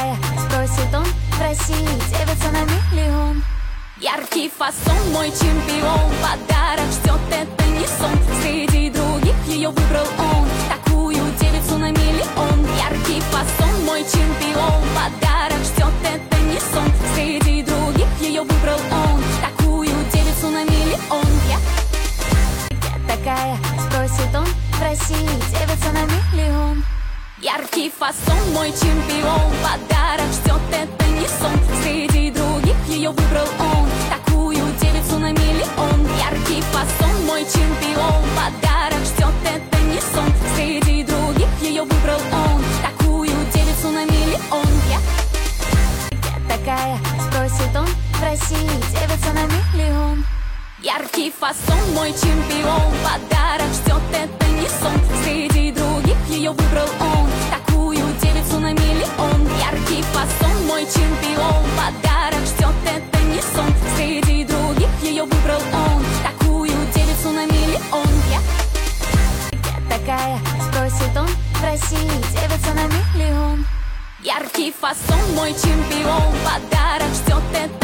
такая, спросит он в России, девица на миллион. Яркий фасон, мой чемпион, подарок ждет, это не сон. Среди других ее выбрал он, такую девицу на миллион. Яркий фасон, мой чемпион, подарок ждет, это не сон. Среди других ее выбрал он, такую девицу на миллион. Я такая, спросит он в России, девица на миллион. Яркий фасон, мой чемпион, подарок ждет, это не сон. Среди других ее выбрал он, такую девицу на миллион. Яркий фасон, мой чемпион, подарок ждет, это не сон. Среди других ее выбрал он, такую девицу на миллион. Я такая, спросит он в России, девица на миллион. Яркий фасон, мой чемпион, подарок ждет, это не сон. Среди других ее выбрал он, такую девицу на миллион. Яркий фасон, мой чемпион, подарок ждет, это не сон. Среди других ее выбрал он, такую девицу на миллион. Я такая, спросит он в России, девица на миллион. Яркий фасон, мой чемпион, подарок ждет, это